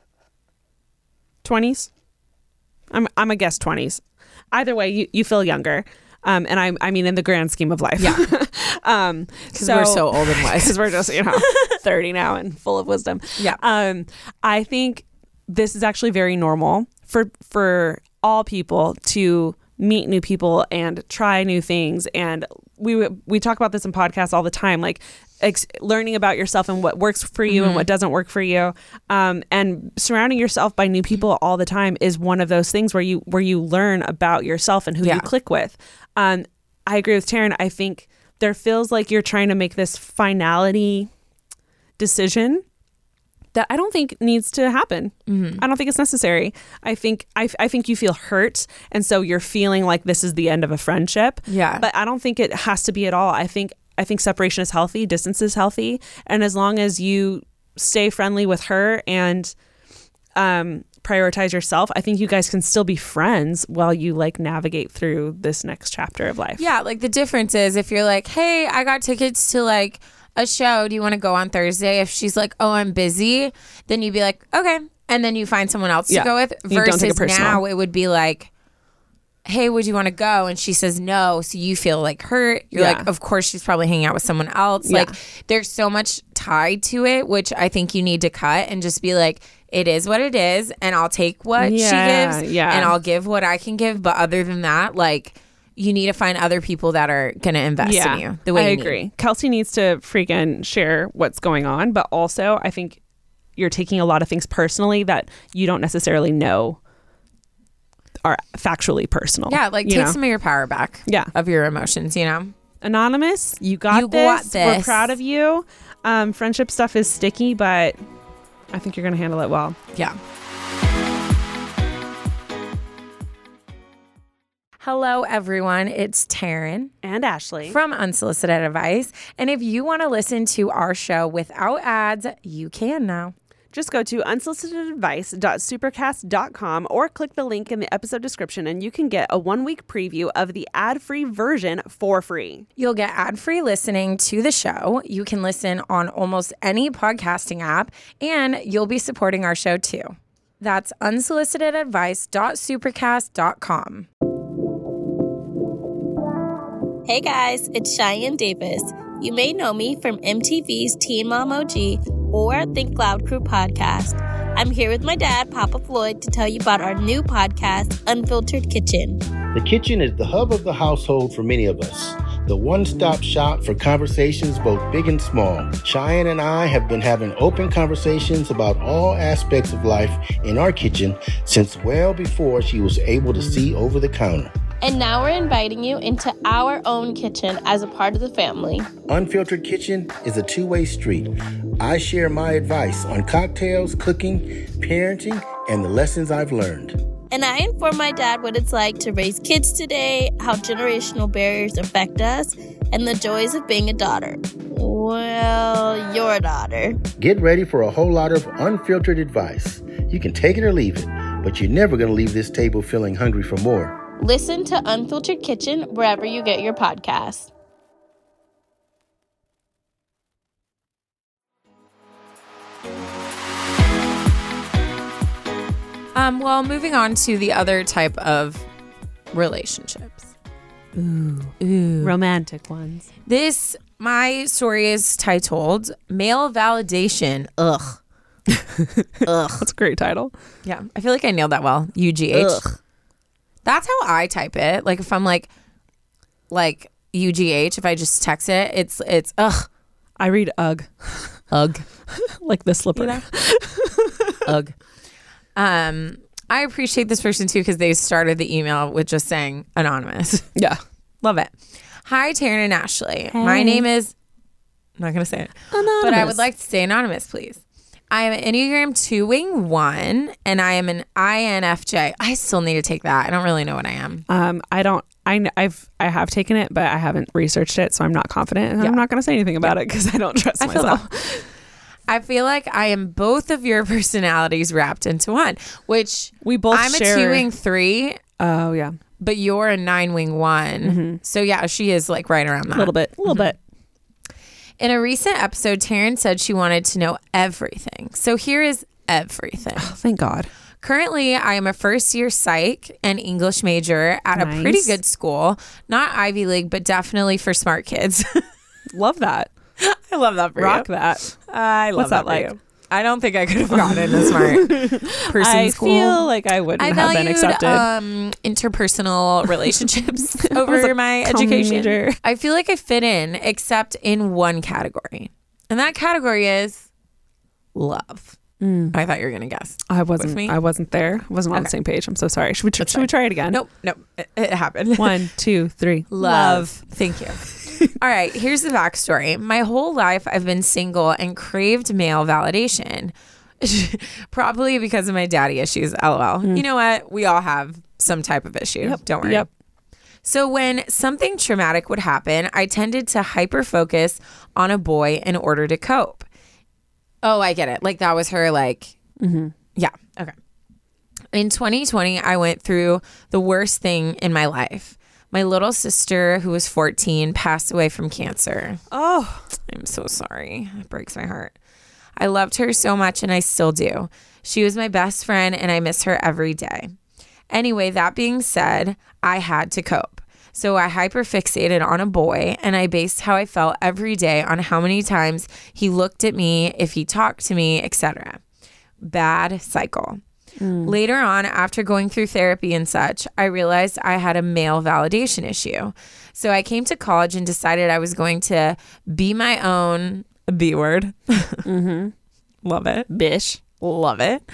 20s? I'm a guess 20s. Either way, you feel younger. And I mean in the grand scheme of life. Yeah. Because we're so old and wise. Because we're just 30 now and full of wisdom. Yeah. I think this is actually very normal for all people to meet new people and try new things. And we talk about this in podcasts all the time, like learning about yourself and what works for you and what doesn't work for you. And surrounding yourself by new people all the time is one of those things where you learn about yourself and who you click with. I agree with Taryn. I think there feels like you're trying to make this finality decision that I don't think needs to happen. I don't think it's necessary. I think you feel hurt, and so you're feeling like this is the end of a friendship. Yeah. But I don't think it has to be at all. I think separation is healthy, distance is healthy, and as long as you stay friendly with her and prioritize yourself, I think you guys can still be friends while you like navigate through this next chapter of life. Yeah, like the difference is if you're like, hey, I got tickets to like a show, do you want to go on Thursday? If she's like, oh, I'm busy, then you'd be like, okay, and then you find someone else to go with. You don't take it Versus personal. now it would be like, hey, would you want to go? And she says no, so you feel like hurt. You're Yeah. like, of course she's probably hanging out with someone else. Yeah. Like there's so much tied to it, which I think you need to cut and just be like, it is what it is, and I'll take what she gives, and I'll give what I can give. But other than that, like, you need to find other people that are going to invest in you the way I you agree. need. Kelsey needs to freaking share what's going on, but also I think you're taking a lot of things personally that you don't necessarily know are factually personal. Yeah, like you take know? some of your power back. Yeah. Of your emotions, you know? Anonymous, you got this. We're proud of you. Friendship stuff is sticky, but I think you're going to handle it well. Yeah. Hello, everyone. It's Taryn And Ashley. from Unsolicited Advice. And if you want to listen to our show without ads, you can now. Just go to unsolicitedadvice.supercast.com or click the link in the episode description and you can get a 1-week preview of the ad-free version for free. You'll get ad-free listening to the show. You can listen on almost any podcasting app, and you'll be supporting our show too. That's unsolicitedadvice.supercast.com. Hey guys, it's Cheyenne Davis. You may know me from MTV's Teen Mom OG or Think Loud Crew podcast. I'm here with my dad, Papa Floyd, to tell you about our new podcast, Unfiltered Kitchen. The kitchen is the hub of the household for many of us. The one-stop shop for conversations both big and small. Cheyenne and I have been having open conversations about all aspects of life in our kitchen since well before she was able to see over the counter. And now we're inviting you into our own kitchen as a part of the family. Unfiltered Kitchen is a two-way street. I share my advice on cocktails, cooking, parenting, and the lessons I've learned. And I inform my dad what it's like to raise kids today, how generational barriers affect us, and the joys of being a daughter. Well, your daughter. Get ready for a whole lot of unfiltered advice. You can take it or leave it, but you're never going to leave this table feeling hungry for more. Listen to Unfiltered Kitchen wherever you get your podcasts. Well, moving on to the other type of relationships. Romantic ones. My story is titled Male Validation. Ugh. That's a great title. Yeah, I feel like I nailed that well. UGH. Ugh. That's how I type it. Like if I'm like UGH, if I just text it, it's ugh. I read ugh. Ugh. Like the slipper. You know? Ugh. I appreciate this person too because they started the email with just saying anonymous. Yeah. Love it. Hi, Taryn and Ashley. My name is, I'm not going to say it, Anonymous. but I would like to say anonymous, please. I am an Enneagram 2 wing 1 and I am an INFJ. I still need to take that. I don't really know what I am. I have taken it, but I haven't researched it, so I'm not confident, and I'm not going to say anything about it because I don't trust myself. I feel like I am both of your personalities wrapped into one, which We both I'm share. a 2 wing 3, Oh yeah, but you're a 9 wing 1. So yeah, she is like right around that. a little bit. In a recent episode, Taryn said she wanted to know everything. So here is everything. Oh, thank God. Currently, I am a first-year psych and English major at a Nice. pretty good school. Not Ivy League, but definitely for smart kids. Love that. I love that for Rock you. that. I love What's that for like? you. I don't think I could have gotten a smart person I school. feel like I wouldn't I have been accepted. Interpersonal relationships was over a my common education. major. I feel like I fit in except in one category. And that category is love. I thought you were going to guess. I with me? wasn't there. I wasn't on the same page. I'm so sorry. Should we try it again? Nope. It happened. 1, 2, 3. Love. Thank you. All right, here's the backstory. My whole life, I've been single and craved male validation. Probably because of my daddy issues, LOL. You know what? We all have some type of issue. Don't worry. Yep. So when something traumatic would happen, I tended to hyper-focus on a boy in order to cope. Oh, I get it. Like that was her yeah. Okay. In 2020, I went through the worst thing in my life. My little sister, who was 14, passed away from cancer. Oh, I'm so sorry. It breaks my heart. I loved her so much and I still do. She was my best friend and I miss her every day. Anyway, that being said, I had to cope. So I hyperfixated on a boy and I based how I felt every day on how many times he looked at me, if he talked to me, etc. Bad cycle. Later on, after going through therapy and such, I realized I had a male validation issue. So I came to college and decided I was going to be my own B word. Love it. bish. Love it.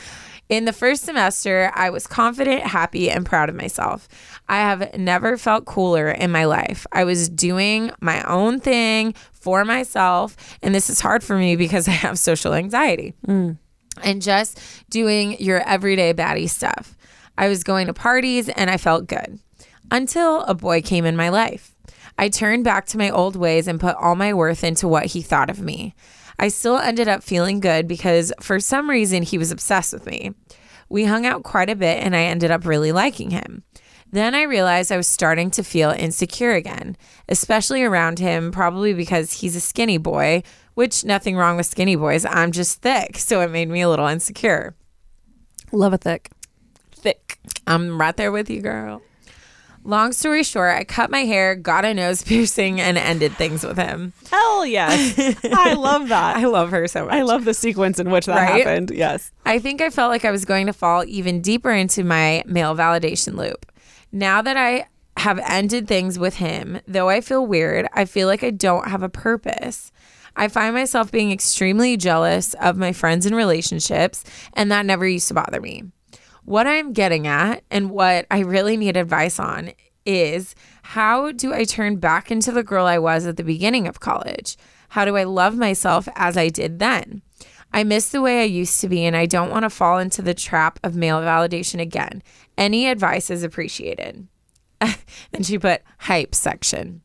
In the first semester, I was confident, happy, and proud of myself. I have never felt cooler in my life. I was doing my own thing for myself, and this is hard for me because I have social anxiety. And just doing your everyday baddie stuff. I was going to parties and I felt good. Until a boy came in my life. I turned back to my old ways and put all my worth into what he thought of me. I still ended up feeling good because for some reason he was obsessed with me. We hung out quite a bit and I ended up really liking him. Then I realized I was starting to feel insecure again, especially around him, probably because he's a skinny boy, which nothing wrong with skinny boys. I'm just thick, so it made me a little insecure. Love a thick. Thick. I'm right there with you, girl. Long story short, I cut my hair, got a nose piercing, and ended things with him. Hell yes. I love that. I love her so much. I love the sequence in which that happened. Yes. I think I felt like I was going to fall even deeper into my male validation loop. Now that I have ended things with him, though I feel weird, I feel like I don't have a purpose. I find myself being extremely jealous of my friends and relationships, and that never used to bother me. What I'm getting at and what I really need advice on is how do I turn back into the girl I was at the beginning of college? How do I love myself as I did then? I miss the way I used to be and I don't want to fall into the trap of male validation again. Any advice is appreciated. And she put hype section.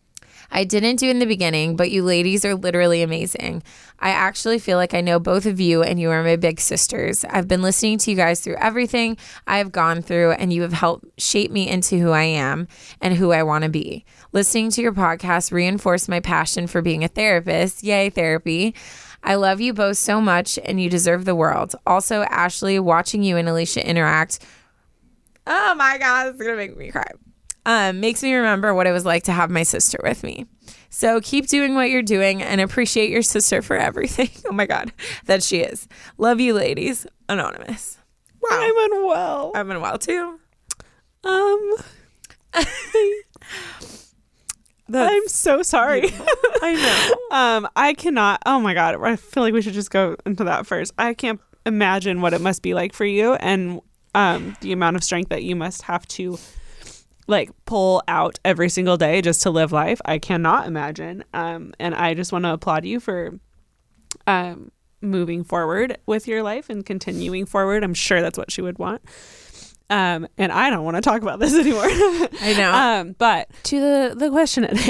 I didn't do in the beginning, but you ladies are literally amazing. I actually feel like I know both of you and you are my big sisters. I've been listening to you guys through everything I have gone through and you have helped shape me into who I am and who I want to be. Listening to your podcast reinforced my passion for being a therapist. Yay, therapy. I love you both so much and you deserve the world. Also, Ashley, watching you and Alicia interact, oh my God, it's going to make me cry. Makes me remember what it was like to have my sister with me. So keep doing what you're doing and appreciate your sister for everything. Oh my God, that she is. Love you, ladies. Anonymous. Wow. I'm unwell. I'm unwell too. I'm so sorry. I know. I cannot. Oh my God. I feel like we should just go into that first. I can't imagine what it must be like for you and the amount of strength that you must have to like pull out every single day just to live life. I cannot imagine. And I just want to applaud you for moving forward with your life and continuing forward. I'm sure that's what she would want. And I don't want to talk about this anymore. I know. But to the question at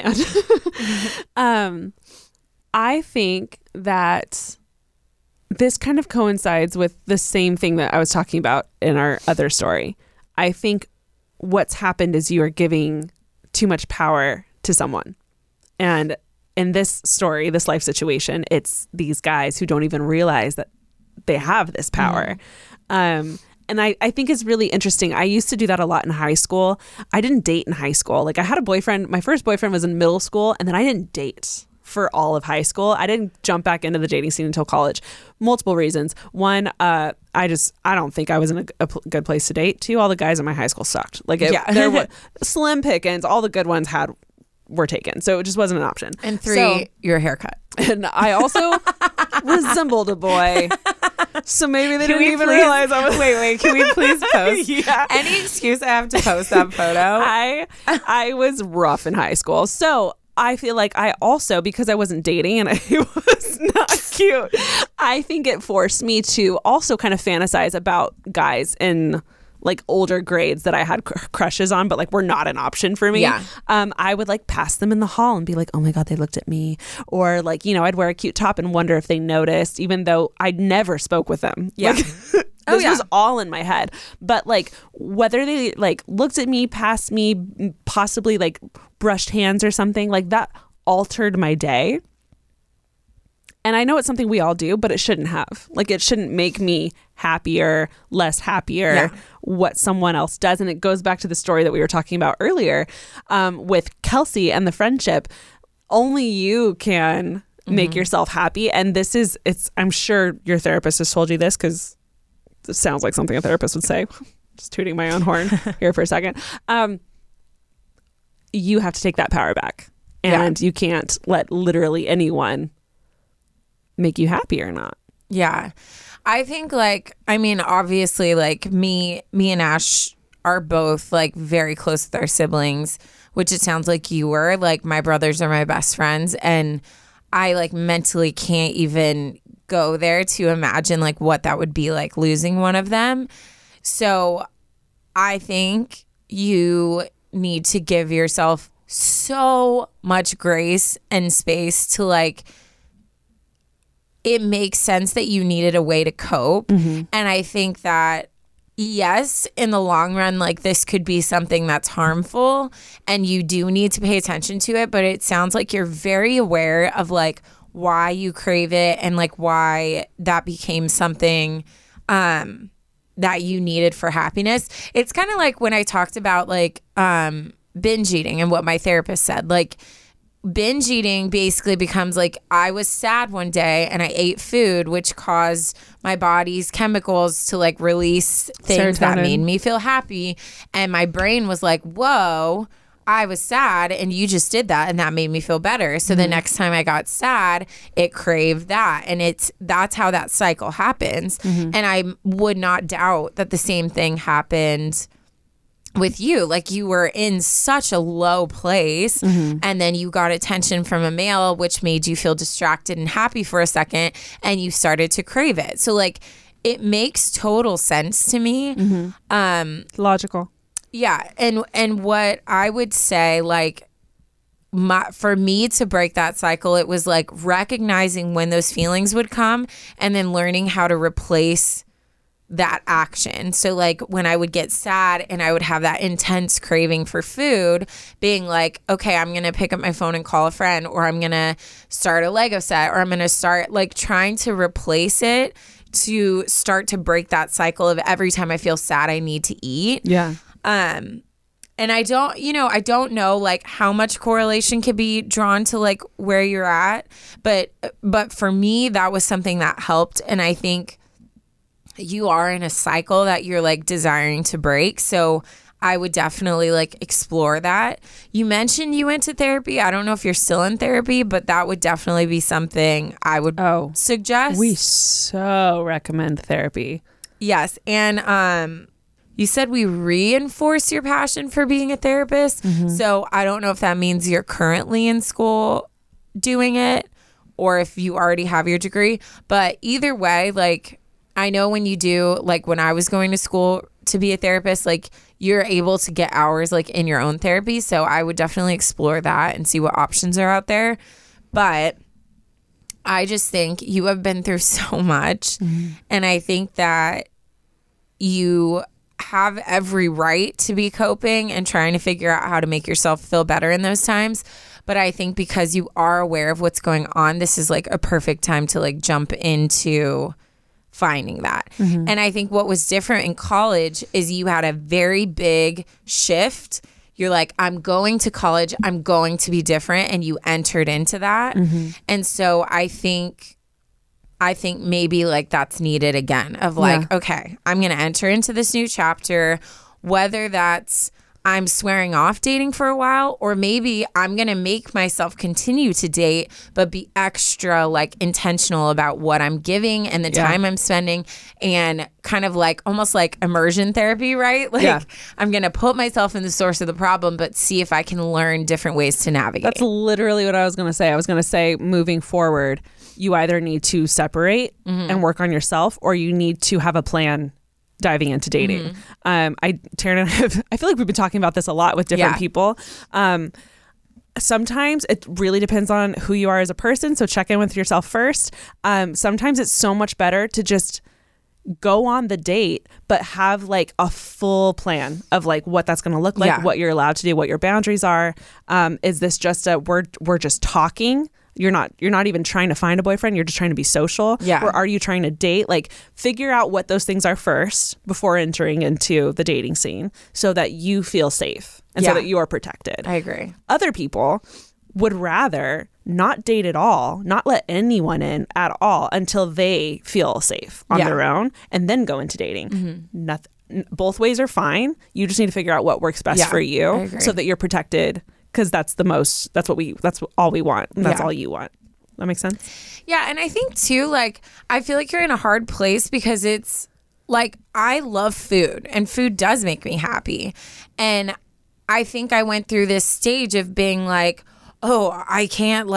hand, I think that this kind of coincides with the same thing that I was talking about in our other story. I think what's happened is you are giving too much power to someone. And in this story, this life situation, it's these guys who don't even realize that they have this power. And I think it's really interesting. I used to do that a lot in high school. I didn't date in high school. Like I had a boyfriend. My first boyfriend was in middle school, and then I didn't date for all of high school. I didn't jump back into the dating scene until college. Multiple reasons. One, I don't think I was in a good place to date. Two, all the guys in my high school sucked. Like there were slim pickings. All the good ones were taken. So it just wasn't an option. And three, your haircut. And I also resembled a boy. So maybe they didn't even realize I was... Wait, can we please post? Yeah. Any excuse I have to post that photo? I was rough in high school. So I feel like I also, because I wasn't dating and I was not cute, I think it forced me to also kind of fantasize about guys in like older grades that I had crushes on, but like were not an option for me. Yeah. I would like pass them in the hall and be like, oh my God, they looked at me. Or like, you know, I'd wear a cute top and wonder if they noticed, even though I never spoke with them. Yeah. Like, this was all in my head. But like whether they like looked at me, passed me, possibly like brushed hands or something, like that altered my day. And I know it's something we all do, but it shouldn't have. Like it shouldn't make me happier, less happier, what someone else does. And it goes back to the story that we were talking about earlier with Kelsey and the friendship. Only you can make yourself happy. And I'm sure your therapist has told you this because it sounds like something a therapist would say. Just tooting my own horn here for a second. You have to take that power back. And you can't let literally anyone make you happy or not. Yeah. I think like, I mean, obviously like me and Ash are both like very close with our siblings, which it sounds like you were. Like my brothers are my best friends, and I like mentally can't even go there to imagine like what that would be like losing one of them. So I think you need to give yourself so much grace and space to like, it makes sense that you needed a way to cope. And I think that yes, in the long run, like this could be something that's harmful and you do need to pay attention to it. But it sounds like you're very aware of like why you crave it and like why that became something that you needed for happiness. It's kind of like when I talked about like binge eating and what my therapist said. Like binge eating basically becomes like I was sad one day and I ate food, which caused my body's chemicals to like release things that made me feel happy. And my brain was like, whoa, I was sad and you just did that and that made me feel better. So the next time I got sad, it craved that. And that's how that cycle happens. And I would not doubt that the same thing happened with you. Like you were in such a low place and then you got attention from a male, which made you feel distracted and happy for a second, and you started to crave it. So like it makes total sense to me. Logical. Yeah. And what I would say, like for me to break that cycle, it was like recognizing when those feelings would come and then learning how to replace that action. So like when I would get sad and I would have that intense craving for food, being like, okay, I'm going to pick up my phone and call a friend, or I'm going to start a Lego set, or I'm going to start like trying to replace it to start to break that cycle of every time I feel sad, I need to eat. Yeah. And I don't know like how much correlation could be drawn to like where you're at, but for me, that was something that helped. And I think you are in a cycle that you're like desiring to break. So I would definitely like explore that. You mentioned you went to therapy. I don't know if you're still in therapy, but that would definitely be something I would suggest. We so recommend therapy. Yes. And you said we reinforce your passion for being a therapist. So I don't know if that means you're currently in school doing it or if you already have your degree. But either way, like I know when you do, like when I was going to school to be a therapist, like you're able to get hours like in your own therapy. So I would definitely explore that and see what options are out there. But I just think you have been through so much. And I think that you have every right to be coping and trying to figure out how to make yourself feel better in those times. But I think because you are aware of what's going on, this is like a perfect time to like jump into finding that. And I think what was different in college is you had a very big shift. You're like, I'm going to college, I'm going to be different, and you entered into that. And so I think maybe like that's needed again of like, okay, I'm going to enter into this new chapter, whether that's I'm swearing off dating for a while, or maybe I'm going to make myself continue to date, but be extra like intentional about what I'm giving and the time I'm spending, and kind of like almost like immersion therapy, right? Like I'm going to put myself in the source of the problem, but see if I can learn different ways to navigate. That's literally what I was going to say. I was going to say moving forward, you either need to separate and work on yourself, or you need to have a plan diving into dating. Taryn and I feel like we've been talking about this a lot with different people. Sometimes it really depends on who you are as a person. So check in with yourself first. Sometimes it's so much better to just go on the date, but have like a full plan of like what that's going to look like, what you're allowed to do, what your boundaries are. Is this just we're just talking? You're not even trying to find a boyfriend. You're just trying to be social. Or are you trying to date? Like figure out what those things are first before entering into the dating scene so that you feel safe and so that you are protected. I agree. Other people would rather not date at all, not let anyone in at all until they feel safe on their own, and then go into dating. Both ways are fine. You just need to figure out what works best for you so that you're protected. Because that's all we want. That's all you want. That makes sense. Yeah, and I think too, like, I feel like you're in a hard place because it's like, I love food and food does make me happy. And I think I went through this stage of being like, oh, I can't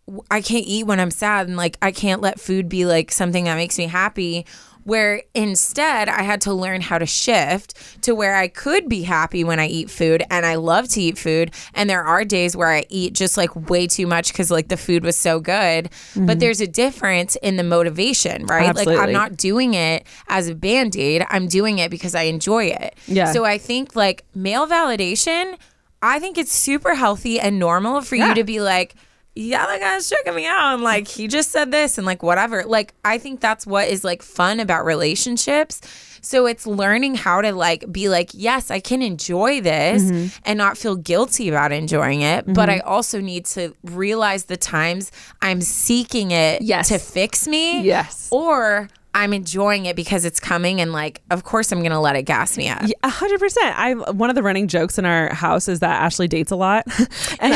eat when I'm sad, and like I can't let food be like something that makes me happy. Where instead I had to learn how to shift to where I could be happy when I eat food, and I love to eat food. And there are days where I eat just like way too much because like the food was so good. But there's a difference in the motivation, right? Absolutely. Like I'm not doing it as a Band-Aid. I'm doing it because I enjoy it. Yeah. So I think like male validation, I think it's super healthy and normal for you to be like, yeah, that guy's checking me out, and like he just said this, and like whatever. Like I think that's what is like fun about relationships. So it's learning how to like be like, yes, I can enjoy this and not feel guilty about enjoying it, but I also need to realize the times I'm seeking it to fix me. Yes. Or I'm enjoying it because it's coming, and like, of course, I'm gonna let it gas me up. 100%. One of the running jokes in our house is that Ashley dates a lot, and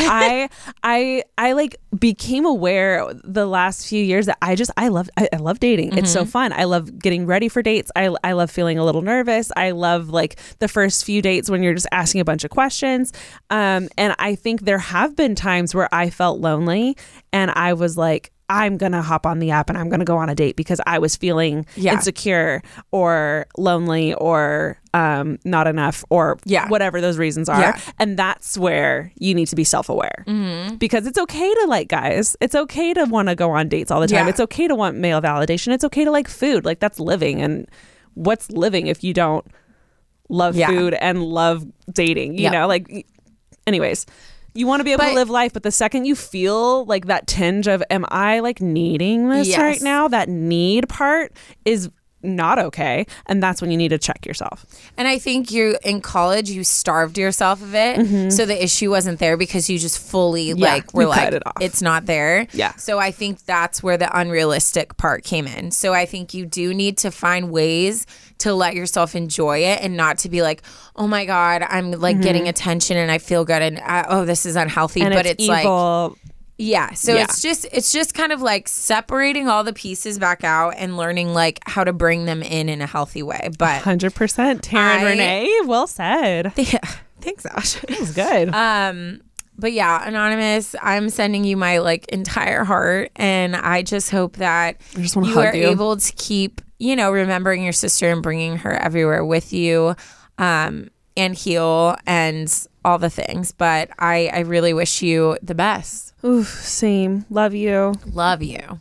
I like became aware the last few years that I love dating. It's so fun. I love getting ready for dates. I love feeling a little nervous. I love like the first few dates when you're just asking a bunch of questions. And I think there have been times where I felt lonely, and I was like, I'm going to hop on the app and I'm going to go on a date because I was feeling insecure or lonely or not enough or whatever those reasons are. Yeah. And that's where you need to be self-aware because it's okay to like guys. It's okay to want to go on dates all the time. It's okay to want male validation. It's okay to like food. Like that's living. And what's living if you don't love food and love dating, you know, like anyways. You want to be able to live life, but the second you feel like that tinge of, am I like needing this right now? That need part is not okay. And that's when you need to check yourself. And I think you in college, you starved yourself of it. So the issue wasn't there because you just fully were like, it's not there. Yeah. So I think that's where the unrealistic part came in. So I think you do need to find ways to let yourself enjoy it and not to be like, oh my God, I'm like getting attention and I feel good and oh, this is unhealthy. And but it's evil. Like, so it's just kind of like separating all the pieces back out and learning like how to bring them in a healthy way. But 100%. Taryn Renee, well said. Yeah, thanks, Ash. That was good. But yeah, Anonymous, I'm sending you my like entire heart, and I just hope that you are able to keep, you know, remembering your sister and bringing her everywhere with you, and heal and all the things. But I really wish you the best. Oof, same. Love you. Love you.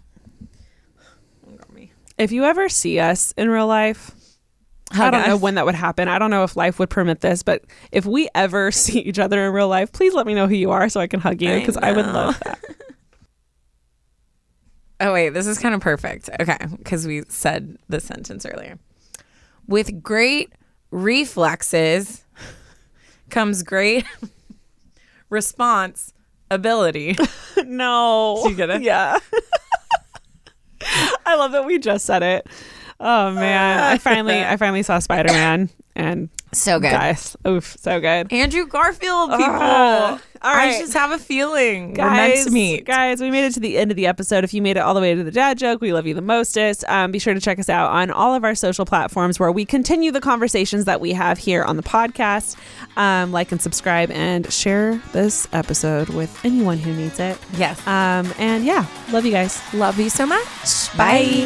If you ever see us in real life, I don't know when that would happen. I don't know if life would permit this, but if we ever see each other in real life, please let me know who you are so I can hug you because I would love that. Oh, wait, this is kind of perfect. Okay, because we said this sentence earlier. With great reflexes comes great response ability. No. Did you get it? Yeah. I love that we just said it. Oh man, I finally saw Spider-Man and so good, guys. Oof, so good. Andrew Garfield, people. All right. I just have a feeling guys, we're meant to meet. Guys, we made it to the end of the episode. If you made it all the way to the dad joke, we love you the mostest. Be sure to check us out on all of our social platforms where we continue the conversations that we have here on the podcast. Like and subscribe and share this episode with anyone who needs it. Yes. And yeah, love you guys. Love you so much. Bye.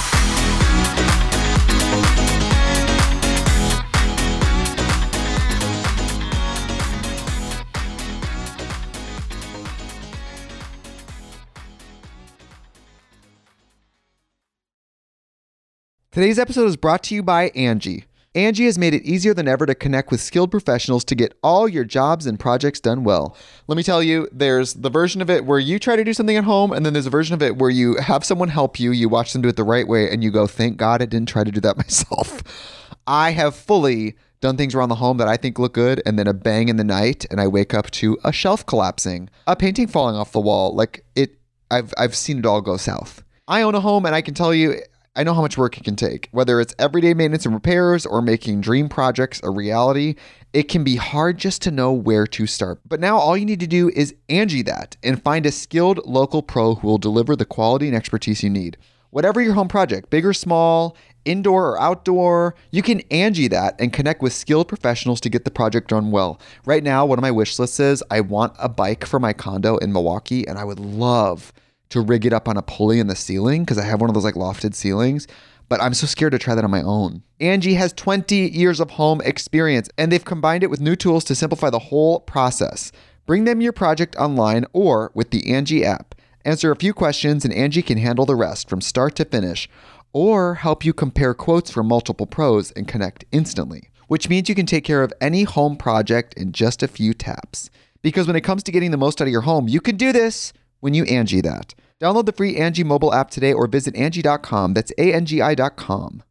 Today's episode is brought to you by Angie. Angie has made it easier than ever to connect with skilled professionals to get all your jobs and projects done well. Let me tell you, there's the version of it where you try to do something at home, and then there's a version of it where you have someone help you, you watch them do it the right way, and you go, thank God I didn't try to do that myself. I have fully done things around the home that I think look good, and then a bang in the night, and I wake up to a shelf collapsing, a painting falling off the wall. Like I've seen it all go south. I own a home, and I can tell you, I know how much work it can take, whether it's everyday maintenance and repairs or making dream projects a reality. it can be hard just to know where to start. But now all you need to do is Angie that and find a skilled local pro who will deliver the quality and expertise you need. Whatever your home project, big or small, indoor or outdoor, you can Angie that and connect with skilled professionals to get the project done well. Right now, one of my wish lists is I want a bike for my condo in Milwaukee, and I would love to rig it up on a pulley in the ceiling because I have one of those like lofted ceilings, but I'm so scared to try that on my own. Angie has 20 years of home experience, and they've combined it with new tools to simplify the whole process. Bring them your project online or with the Angie app. Answer a few questions and Angie can handle the rest from start to finish, or help you compare quotes from multiple pros and connect instantly, which means you can take care of any home project in just a few taps. Because when it comes to getting the most out of your home, you can do this when you Angie that. Download the free Angie mobile app today or visit Angie.com. That's ANGI.com.